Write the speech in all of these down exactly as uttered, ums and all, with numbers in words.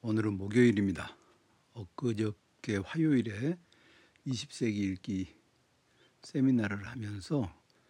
오늘은 목요일입니다. 엊그저께 화요일에 이십 세기 읽기 세미나를 하면서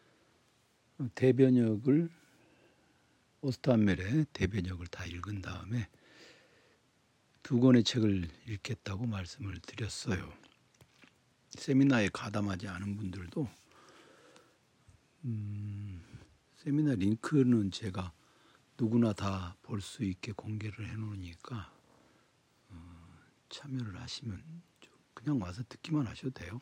대변역을 오스트함멜의 대변역을 다 읽은 다음에 두 권의 책을 읽겠다고 말씀을 드렸어요. 세미나에 가담하지 않은 분들도 음, 세미나 링크는 제가 누구나 다 볼 수 있게 공개를 해놓으니까 어, 참여를 하시면 그냥 와서 듣기만 하셔도 돼요.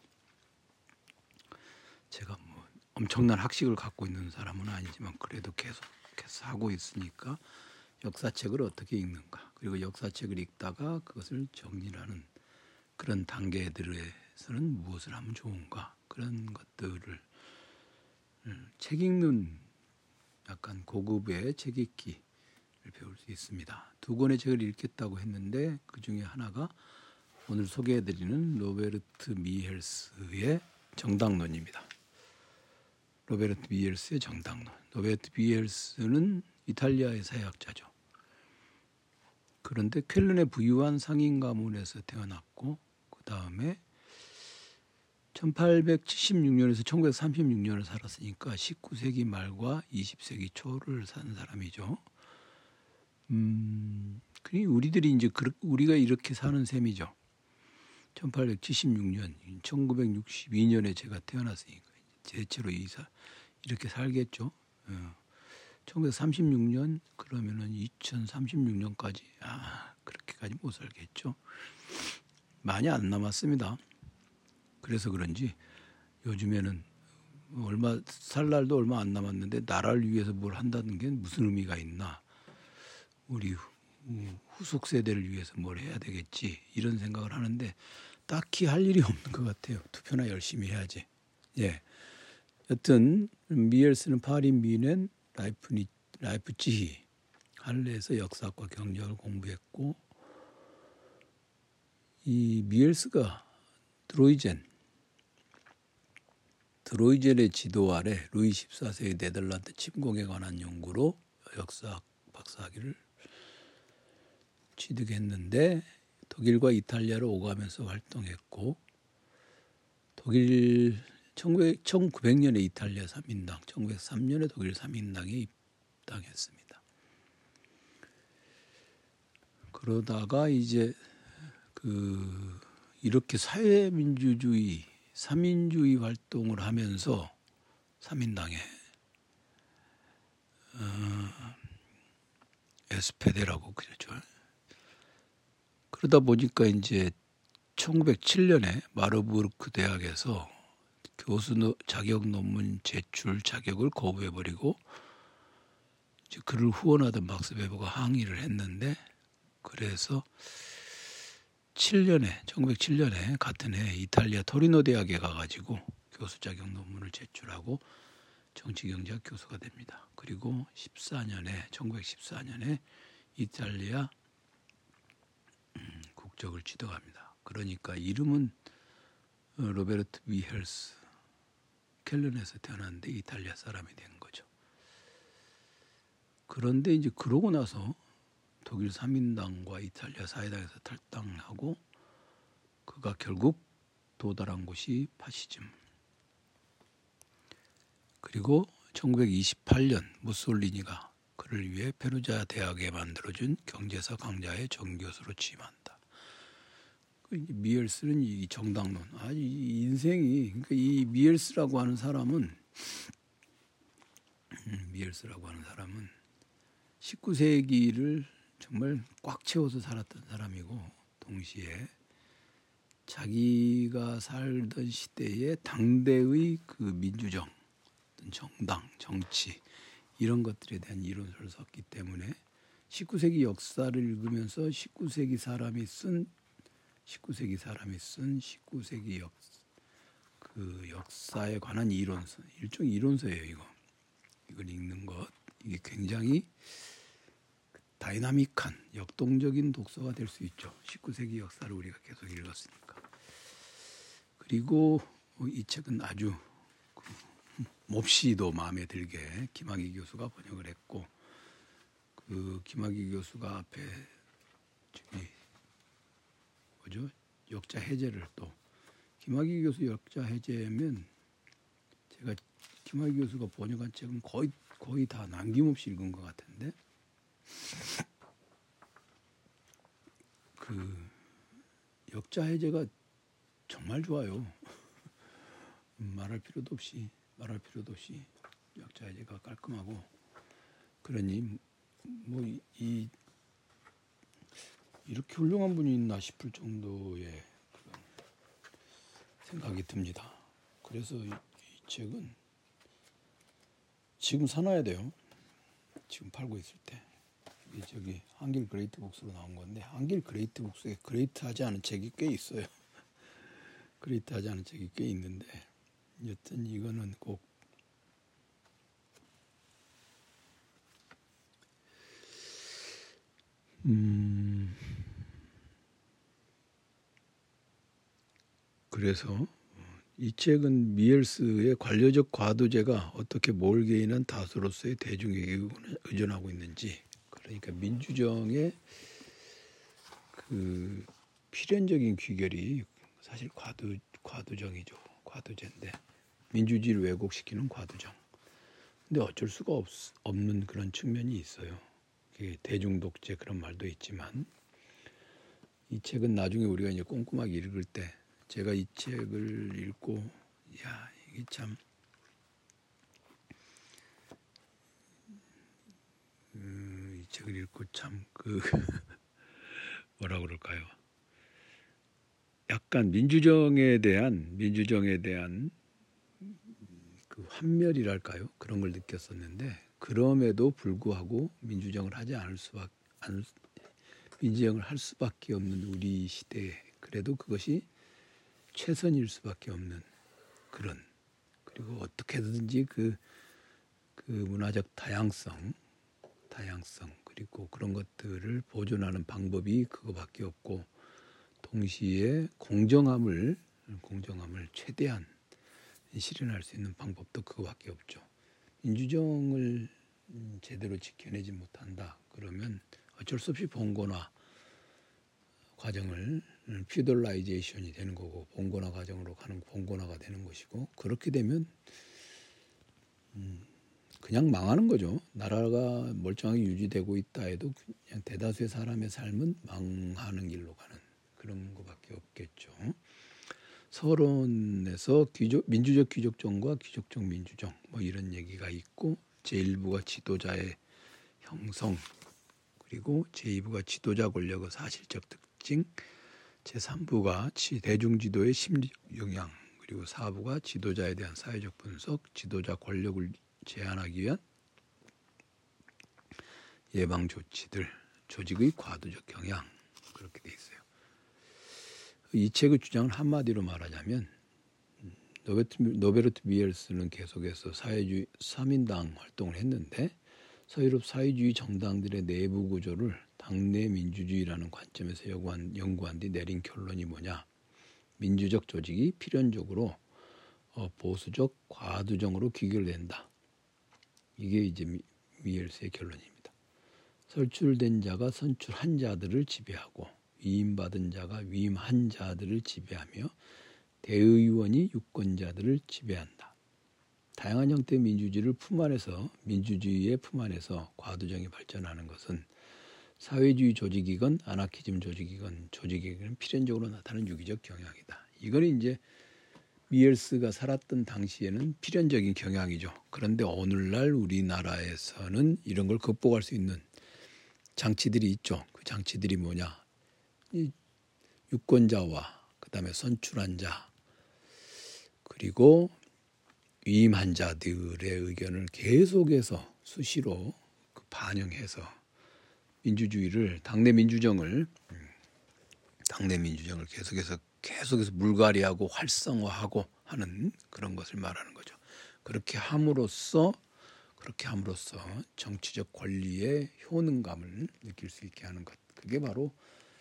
제가 뭐 엄청난 학식을 갖고 있는 사람은 아니지만 그래도 계속해서 하고 있으니까 역사책을 어떻게 읽는가, 그리고 역사책을 읽다가 그것을 정리하는 그런 단계들에서는 무엇을 하면 좋은가, 그런 것들을 책 읽는 약간 고급의 책 읽기를 배울 수 있습니다. 두 권의 책을 읽겠다고 했는데 그 중에 하나가 오늘 소개해드리는 로베르트 미헬스의 정당론입니다. 로베르트 미헬스의 정당론. 로베르트 미헬스는 이탈리아의 사회학자죠. 그런데 쾰른의 부유한 상인 가문에서 태어났고 그 다음에 천팔백칠십육 년에서 천구백삼십육 년을 살았으니까 십구 세기 말과 이십 세기 초를 산 사람이죠. 음, 그러니까 우리들이 이제 우리가 이렇게 사는 셈이죠. 천팔백칠십육 년, 천구백육십이 년에 제가 태어났으니까 대체로 이사 이렇게 살겠죠. 어. 천구백삼십육 년 그러면은 이천삼십육 년까지 아 그렇게까지 못 살겠죠. 많이 안 남았습니다. 그래서 그런지 요즘에는 얼마 살 날도 얼마 안 남았는데 나라를 위해서 뭘 한다는 게 무슨 의미가 있나, 우리 후속 세대를 위해서 뭘 해야 되겠지 이런 생각을 하는데 딱히 할 일이 없는 것 같아요. 투표나 열심히 해야지. 예. 여튼 미헬스는 파리 미넨 라이프니, 라이프치히 할레에서 역사학과 경제학을 공부했고, 이 미헬스가 드로이젠 드로이젠의 지도 아래 루이 십사 세의 네덜란드 침공에 관한 연구로 역사학 박사학위를 취득했는데 독일과 이탈리아를 오가면서 활동했고, 독일 천구백 년에 이탈리아 삼 인당, 천구백삼 년에 독일 삼 인당에 입당했습니다. 그러다가 이제 그 이렇게 사회민주주의, 삼인주의 활동을 하면서 삼 인당에 어, 에스페데라고 그러죠. 그러다 보니까 이제 천구백칠 년에 마르부르크 대학에서 교수 자격 논문 제출 자격을 거부해버리고 이제 그를 후원하던 막스 베버가 항의를 했는데, 그래서 칠 년에 천구백칠 년에 같은 해 이탈리아 토리노 대학에 가가지고 교수 자격 논문을 제출하고 정치경제학 교수가 됩니다. 그리고 십사 년에 천구백십사 년에 이탈리아 음, 국적을 취득합니다. 그러니까 이름은 로베르트 미헬스, 켈른에서 태어났는데 이탈리아 사람이 된 거죠. 그런데 이제 그러고 나서 독일 삼 인당과 이탈리아 사 인당에서 탈당하고 그가 결국 도달한 곳이 파시즘. 그리고 천구백이십팔 년 무솔리니가 그를 위해 페루자 대학에 만들어준 경제사 강좌의 정교수로 취임한다. 미헬스는 이 정당론, 아, 이 인생이, 그러니까 이 미헬스라고 하는 사람은, 미헬스라고 하는 사람은 십구 세기를 정말 꽉 채워서 살았던 사람이고, 동시에 자기가 살던 시대의 당대의 그 민주정, 정당, 정치 이런 것들에 대한 이론서를 썼기 때문에 십구 세기 역사를 읽으면서 십구 세기 사람이 쓴 십구 세기 사람이 쓴 십구 세기 역, 그 역사에 관한 이론서, 일종의 이론서예요. 이거 이걸 읽는 것, 이게 굉장히 다이나믹한 역동적인 독서가 될 수 있죠. 십구 세기 역사를 우리가 계속 읽었으니까. 그리고 이 책은 아주 몹시도 마음에 들게 김학의 교수가 번역을 했고, 그 김학의 교수가 앞에 역자 해제를 또 김학의 교수 역자 해제면 제가 김학의 교수가 번역한 책은 거의 거의 다 남김없이 읽은 것 같은데 그 역자 해제가 정말 좋아요. 말할 필요도 없이 말할 필요도 없이 역자 해제가 깔끔하고 그러니 뭐 이 이렇게 훌륭한 분이 있나 싶을 정도의 그런 생각이 듭니다. 그래서 이, 이 책은 지금 사놔야 돼요. 지금 팔고 있을 때. 이게 저기 한길 그레이트 북스로 나온 건데 한길 그레이트 북스에 그레이트하지 않은 책이 꽤 있어요. 그레이트하지 않은 책이 꽤 있는데 여튼 이거는 꼭 음 그래서 이 책은 미엘스의 관료적 과도제가 어떻게 몰개인한 다수로서의 대중에게 의존하고 있는지, 그러니까 민주정의 그 필연적인 귀결이 사실 과도 과도정이죠. 과도제인데 민주주의를 왜곡시키는 과도정. 근데 어쩔 수가 없, 없는 그런 측면이 있어요. 대중독재 그런 말도 있지만 이 책은 나중에 우리가 이제 꼼꼼하게 읽을 때 제가 이 책을 읽고 야 이게 참 음, 이 책을 읽고 참 그 뭐라 그럴까요? 약간 민주정에 대한 민주정에 대한 그 환멸이랄까요? 그런 걸 느꼈었는데 그럼에도 불구하고 민주정을 하지 않을 수밖 안, 민주정을 할 수밖에 없는 우리 시대에 그래도 그것이 최선일 수밖에 없는 그런, 그리고 어떻게든지 그, 그 문화적 다양성, 다양성 그리고 그런 것들을 보존하는 방법이 그거밖에 없고 동시에 공정함을 공정함을 최대한 실현할 수 있는 방법도 그거밖에 없죠. 민주정을 제대로 지켜내지 못한다 그러면 어쩔 수 없이 봉건화 과정을 피덜라이제이션이 되는 거고 봉건화 과정으로 가는 봉건화가 되는 것이고 그렇게 되면 음, 그냥 망하는 거죠. 나라가 멀쩡하게 유지되고 있다 해도 그냥 대다수의 사람의 삶은 망하는 길로 가는 그런 거밖에 없겠죠. 서론에서 귀족, 민주적 귀족정과 귀족적 민주정 뭐 이런 얘기가 있고 제일 부가 지도자의 형성 그리고 제이 부가 지도자 권력의 사실적 특징, 제삼 부가 대중지도의 심리적 영향, 그리고 사 부가 지도자에 대한 사회적 분석, 지도자 권력을 제한하기 위한 예방 조치들, 조직의 과도적 경향 그렇게 돼 있어요. 이 책의 주장을 한마디로 말하자면 노베르트, 노베르트 미엘스는 계속해서 사회주의 삼인당 활동을 했는데 서유럽 사회주의 정당들의 내부 구조를 당내 민주주의라는 관점에서 연구한, 연구한 뒤 내린 결론이 뭐냐. 민주적 조직이 필연적으로 어, 보수적 과도정으로 귀결된다. 이게 이제 미, 미엘스의 결론입니다. 선출된 자가 선출한 자들을 지배하고 위임받은 자가 위임한 자들을 지배하며 대의원이 유권자들을 지배한다. 다양한 형태의 민주주의를 품 안에서 민주주의의 품 안에서 과도정이 발전하는 것은 사회주의 조직이건 아나키즘 조직이건 조직이건 필연적으로 나타나는 유기적 경향이다. 이건 이제 미엘스가 살았던 당시에는 필연적인 경향이죠. 그런데 오늘날 우리나라에서는 이런 걸 극복할 수 있는 장치들이 있죠. 그 장치들이 뭐냐? 이 유권자와 그다음에 선출한 자 그리고 위임한 자들의 의견을 계속해서 수시로 반영해서 민주주의를 당내 민주정을 당내 민주정을 계속해서 계속해서 물갈이하고 활성화하고 하는 그런 것을 말하는 거죠. 그렇게 함으로써 그렇게 함으로써 정치적 권리의 효능감을 느낄 수 있게 하는 것. 그게 바로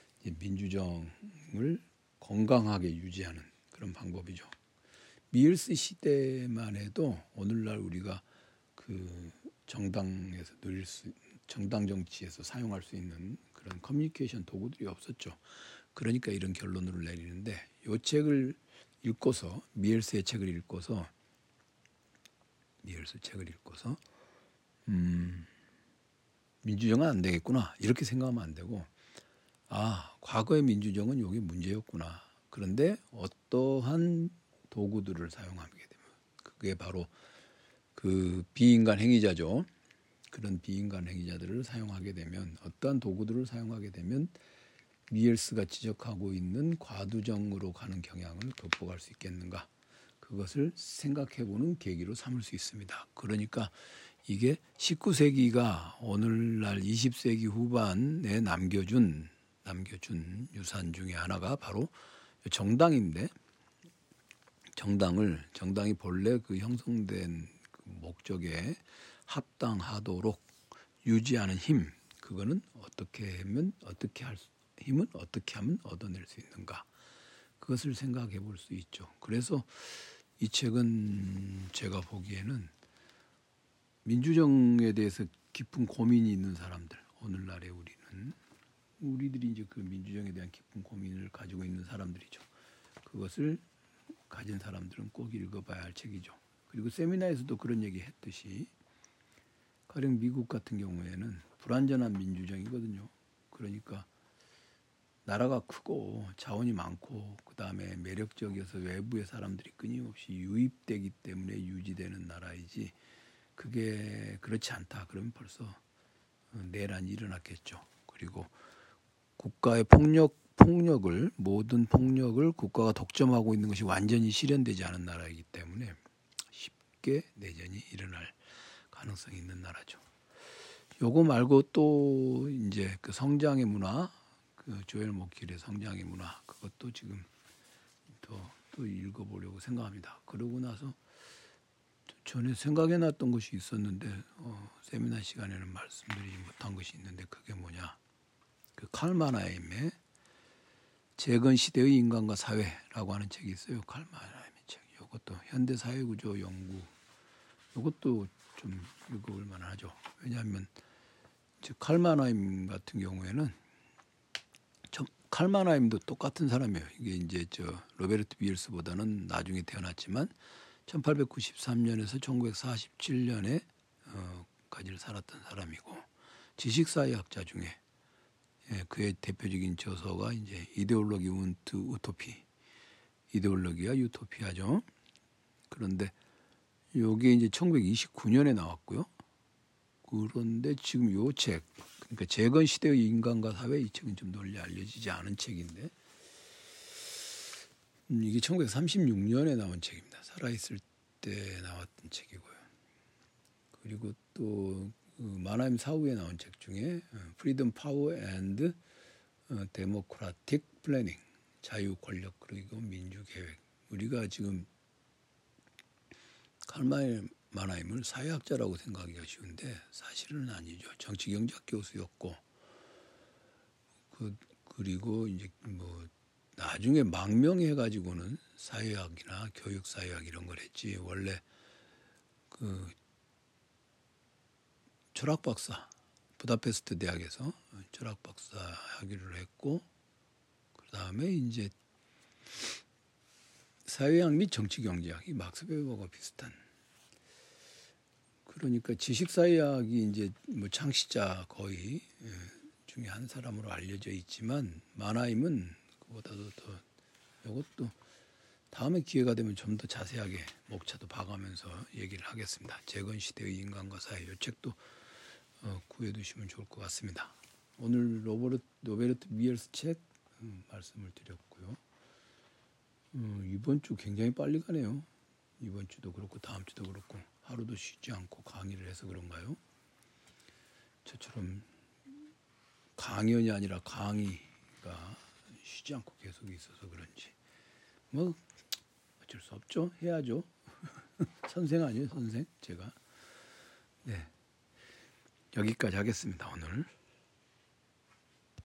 민주정을 건강하게 유지하는 그런 방법이죠. 미엘스 시대만 해도 오늘날 우리가 그 정당에서 누릴 수 정당 정치에서 사용할 수 있는 그런 커뮤니케이션 도구들이 없었죠. 그러니까 이런 결론을 내리는데 이 책을 읽고서 미엘스의 책을 읽고서 미엘스 책을 읽고서 음, 민주정은 안 되겠구나 이렇게 생각하면 안 되고 아 과거의 민주정은 여기 문제였구나. 그런데 어떠한 도구들을 사용하게 되면 그게 바로 그 비인간 행위자죠. 그런 비인간 행위자들을 사용하게 되면 어떠한 도구들을 사용하게 되면 미엘스가 지적하고 있는 과두정으로 가는 경향을 극복할 수 있겠는가. 그것을 생각해보는 계기로 삼을 수 있습니다. 그러니까 이게 십구 세기가 오늘날 이십 세기 후반에 남겨준 남겨준 유산 중에 하나가 바로 정당인데 정당을 정당이 본래 그 형성된 그 목적에 합당하도록 유지하는 힘 그거는 어떻게 하면 어떻게 할 수, 힘은 어떻게 하면 얻어낼 수 있는가 그것을 생각해 볼 수 있죠. 그래서 이 책은 제가 보기에는 민주정에 대해서 깊은 고민이 있는 사람들 오늘날의 우리는 우리들이 이제 그 민주정에 대한 깊은 고민을 가지고 있는 사람들이죠. 그것을 가진 사람들은 꼭 읽어봐야 할 책이죠. 그리고 세미나에서도 그런 얘기 했듯이 가령 미국 같은 경우에는 불완전한 민주정이거든요. 그러니까 나라가 크고 자원이 많고 그다음에 매력적이어서 외부의 사람들이 끊임없이 유입되기 때문에 유지되는 나라이지 그게 그렇지 않다. 그러면 벌써 내란이 일어났겠죠. 그리고 국가의 폭력, 폭력을 모든 폭력을 국가가 독점하고 있는 것이 완전히 실현되지 않은 나라이기 때문에 쉽게 내전이 일어날 가능성이 있는 나라죠. 요거 말고 또 이제 그 성장의 문화, 그 조엘 모킬의 성장의 문화 그것도 지금 또, 또 읽어보려고 생각합니다. 그러고 나서 전에 생각해놨던 것이 있었는데 어, 세미나 시간에는 말씀드리지 못한 것이 있는데 그게 뭐냐? 그 칼 마나임의 재건 시대의 인간과 사회라고 하는 책이 있어요. 칼 마나임의 책. 이것도 현대 사회 구조 연구. 이것도 좀 읽어볼 만하죠. 왜냐하면 칼 마나임 같은 경우에는 칼 마나임도 똑같은 사람이에요. 이게 이제 저 로베르트 미엘스보다는 나중에 태어났지만 천팔백구십삼 년에서 천구백사십칠 년에 어, 까지 살았던 사람이고 지식사회학자 중에 예, 그의 대표적인 저서가 이제 이데올로기 운트 우토피, 이데올로기와 유토피아죠. 그런데 이게 이제 천구백이십구 년에 나왔고요. 그런데 지금 이 책, 그러니까 재건 시대의 인간과 사회 이 책은 좀 널리 알려지지 않은 책인데 음, 이게 천구백삼십육 년에 나온 책입니다. 살아있을 때 나왔던 책이고요. 그리고 또 그 마나임 사후에 나온 책 중에 프리덤 파워 앤드 데모크라틱 플래닝 자유 권력 그리고 민주 계획. 우리가 지금 칼 마나임을 사회학자라고 생각하기가 쉬운데 사실은 아니죠. 정치 경제학 교수였고 그 그리고 이제 뭐 나중에 망명해 가지고는 사회학이나 교육 사회학 이런 걸 했지 원래 그 철학 박사 부다페스트 대학에서 철학 박사 학위를 했고 그다음에 이제 사회학 및 정치 경제학이 막스 베버가 비슷한 그러니까 지식 사회학이 이제 뭐 창시자 거의 중에 한 사람으로 알려져 있지만 마나임은 그보다도 더 이것도 다음에 기회가 되면 좀 더 자세하게 목차도 봐가면서 얘기를 하겠습니다. 재건 시대의 인간과 사회 이 책도 어, 구해두시면 좋을 것 같습니다. 오늘 로버트 로베르트 미엘스 책 음, 말씀을 드렸고요. 어, 이번 주 굉장히 빨리 가네요. 이번 주도 그렇고 다음 주도 그렇고 하루도 쉬지 않고 강의를 해서 그런가요? 저처럼 강연이 아니라 강의가 쉬지 않고 계속 있어서 그런지 뭐 어쩔 수 없죠. 해야죠. 선생 아니에요, 선생? 제가. 네. 여기까지 하겠습니다, 오늘.